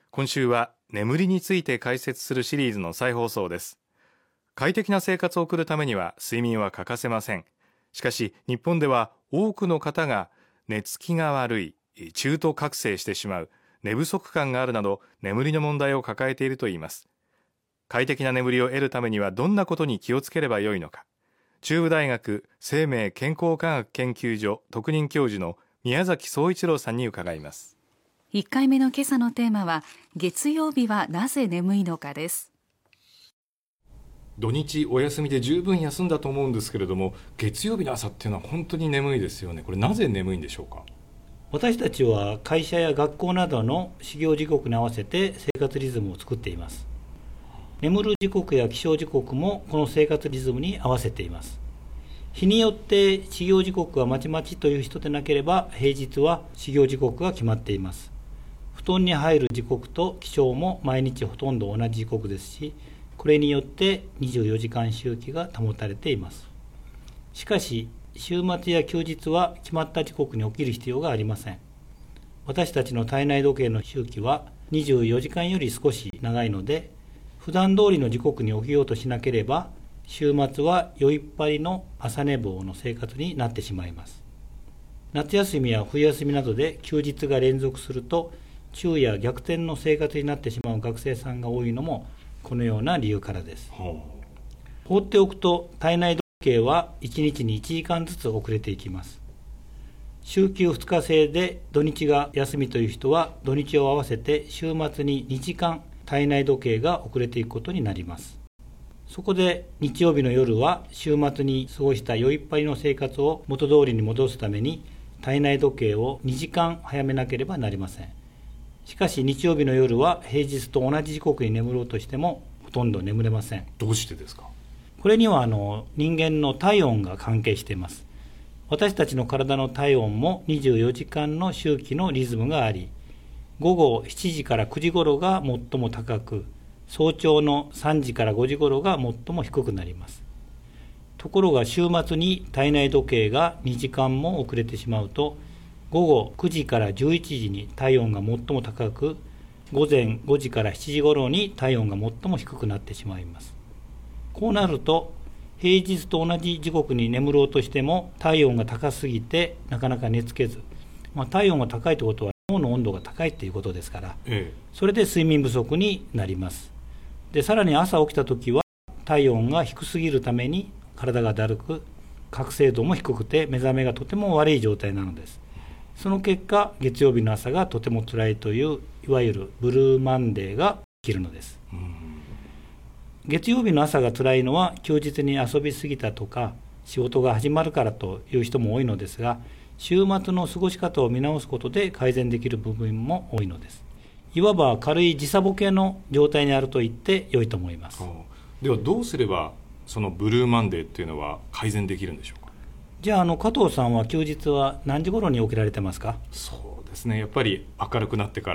今週は眠りについて解説するシリーズの再放送です。快適な生活を送るためには睡眠は欠かせません。しかし日本では多くの方が寝つきが悪い、中途覚醒してしまう、寝不足感があるなど眠りの問題を抱えているといいます。快適な眠りを得るためにはどんなことに気をつければよいのか、中部大学生命健康科学研究所特任教授の宮崎総一郎さんに伺います。 1回目の今朝のテーマは、月曜日はなぜ眠いのかです。 土日お休みで十分休んだと思うんですけれども、月曜日の朝っていうのは本当に眠いですよね。これなぜ眠いんでしょうか。 私たちは会社や学校などの始業時刻に合わせて生活リズムを作っています。眠る時刻や起床時刻もこの生活リズムに合わせています。日によって始業時刻がまちまちという人でなければ、平日は始業時刻が決まっています。布団に入る時刻と起床も毎日ほとんど同じ時刻ですし、これによって24時間周期が保たれています。しかし、週末や休日は決まった時刻に起きる必要がありません。私たちの体内時計の周期は24時間より少し長いので、普段通りの時刻に起きようとしなければ、週末は酔いっぱりの朝寝坊の生活になってしまいます。夏休みや冬休みなどで休日が連続すると、昼夜逆転の生活になってしまう学生さんが多いのもこのような理由からです。放っておくと体内時計は1日に1時間ずつ遅れていきます。週休2日制で土日が休みという人は、土日を合わせて週末に2時間体内時計が遅れていくことになります。そこで日曜日の夜は週末に過ごした酔いっぱりの生活を元通りに戻すために、体内時計を2時間早めなければなりません。しかし日曜日の夜は平日と同じ時刻に眠ろうとしてもほとんど眠れません。 どうしてですか。 これには人間の体温が関係しています。私たちの体の体温も24時間の周期のリズムがあり、午後7時から9時頃が最も高く、早朝の3時から5時頃が最も低くなります。ところが週末に体内時計が2時間も遅れてしまうと、午後9時から11時に体温が最も高く、午前5時から7時頃に体温が最も低くなってしまいます。こうなると、平日と同じ時刻に眠ろうとしても体温が高すぎてなかなか寝つけず、体温が高いということは脳の温度が高いということですから、それで睡眠不足になります。で、さらに朝起きたときは体温が低すぎるために体がだるく、覚醒度も低くて目覚めがとても悪い状態なのです。その結果、月曜日の朝がとても辛いという、いわゆるブルーマンデーが起きるのです。月曜日の朝が辛いのは、休日に遊びすぎたとか仕事が始まるからという人も多いのですが、週末の過ごし方を見直すことで改善できる部分も多いのです。いわば軽い時差ボケの状態にあると言って良いと思います。 ではどうすればそのブルーマンデーっていうのは改善できるんでしょうか。 じゃあ、加藤さんは休日は何時頃に起きられてますか。 そうですね、やっぱり明るくなってから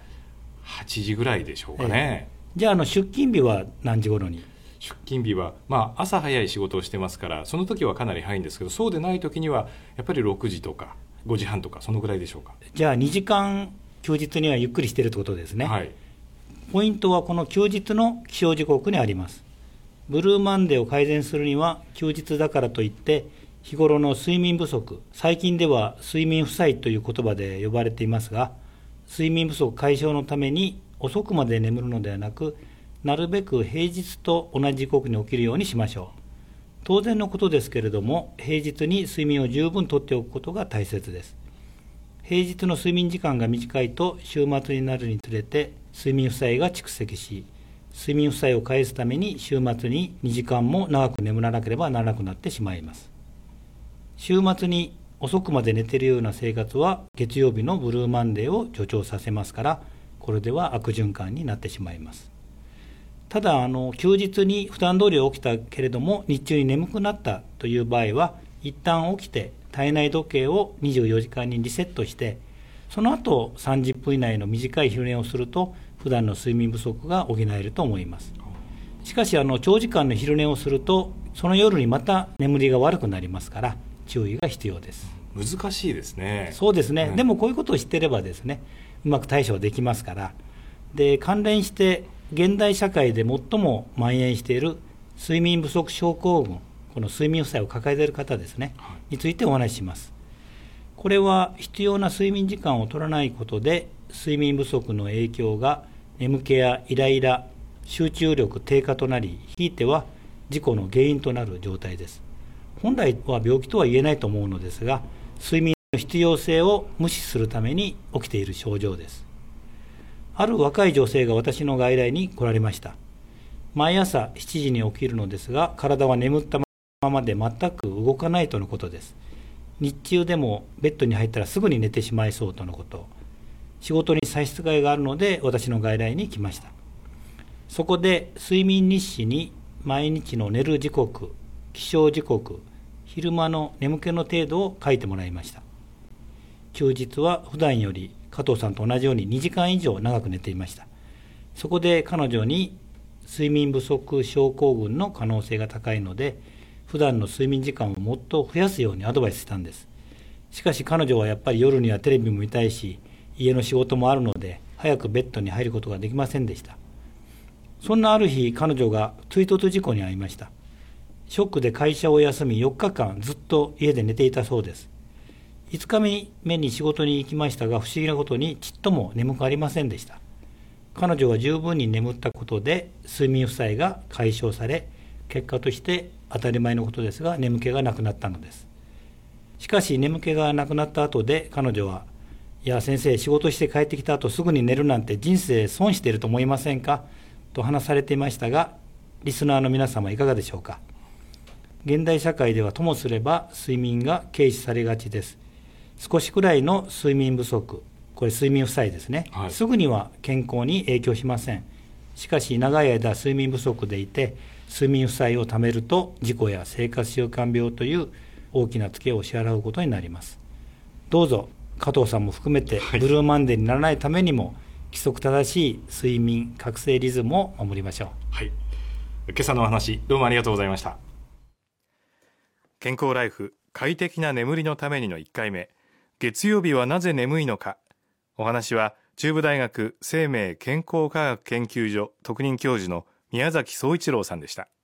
、8時ぐらいでしょうかね。 じゃあ、出勤日は何時頃に。 出勤日は、朝早い仕事をしてますから、その時はかなり早いんですけど、そうでない時にはやっぱり6時とか5時半とかそのぐらいでしょうか。 じゃあ2時間休日にはゆっくりしているってことですね。 はい。 ポイントはこの休日の起床時刻にあります。ブルーマンデーを改善するには、休日だからといって日頃の睡眠不足、最近では睡眠負債という言葉で呼ばれていますが、睡眠不足解消のために遅くまで眠るのではなく、なるべく平日と同じ時刻に起きるようにしましょう。当然のことですけれども、平日に睡眠を十分とっておくことが大切です。平日の睡眠時間が短いと、週末になるにつれて睡眠負債が蓄積し、睡眠負債を返すために週末に2時間も長く眠らなければならなくなってしまいます。週末に遅くまで寝ているような生活は、月曜日のブルーマンデーを助長させますから、これでは悪循環になってしまいます。ただ、休日に普段通り起きたけれども日中に眠くなったという場合は、一旦起きて体内時計を24時間にリセットして、その後30分以内の短い昼寝をすると、普段の睡眠不足が補えると思います。しかし、長時間の昼寝をすると、その夜にまた眠りが悪くなりますから、注意が必要です。 難しいですね。 そうですね、でもこういうことを知っていればですね、うまく対処できますから、 で、関連して現代社会で最も蔓延している睡眠不足症候群、この睡眠負債を抱えている方ですね、についてお話しします。これは必要な睡眠時間を取らないことで睡眠不足の影響が眠気やイライラ、集中力低下となり、ひいては事故の原因となる状態です。本来は病気とは言えないと思うのですが、睡眠の必要性を無視するために起きている症状です。ある若い女性が私の外来に来られました。毎朝7時に起きるのですが、体は眠ったままで全く動かないとのことです。日中でもベッドに入ったらすぐに寝てしまいそうとのこと。仕事に差し支えがあるので私の外来に来ました。そこで睡眠日誌に毎日の寝る時刻、起床時刻、昼間の眠気の程度を書いてもらいました。休日は普段より加藤さんと同じように2時間以上長く寝ていました。そこで彼女に睡眠不足症候群の可能性が高いので、普段の睡眠時間をもっと増やすようにアドバイスしたんです。しかし彼女はやっぱり夜にはテレビも見たいし、家の仕事もあるので早くベッドに入ることができませんでした。そんなある日、彼女が追突事故に遭いました。ショックで会社を休み4日間ずっと家で寝ていたそうです。5日目に仕事に行きましたが、不思議なことにちっとも眠くありませんでした。彼女は十分に眠ったことで睡眠負債が解消され、結果として当たり前のことですが眠気がなくなったのです。しかし眠気がなくなった後で彼女は、いや先生、仕事して帰ってきた後すぐに寝るなんて人生損していると思いませんかと話されていましたが、リスナーの皆様いかがでしょうか。現代社会ではともすれば睡眠が軽視されがちです。少しくらいの睡眠不足、これ睡眠負債ですね、すぐには健康に影響しません。しかし長い間睡眠不足でいて睡眠負債をためると、事故や生活習慣病という大きなツケを支払うことになります。どうぞ加藤さんも含めて、ブルーマンデーにならないためにも規則正しい睡眠覚醒リズムを守りましょう。 はい、今朝のお話どうもありがとうございました。健康ライフ快適な眠りのためにの1回目、月曜日はなぜ眠いのか。お話は中部大学生命健康科学研究所特任教授の宮崎総一郎さんでした。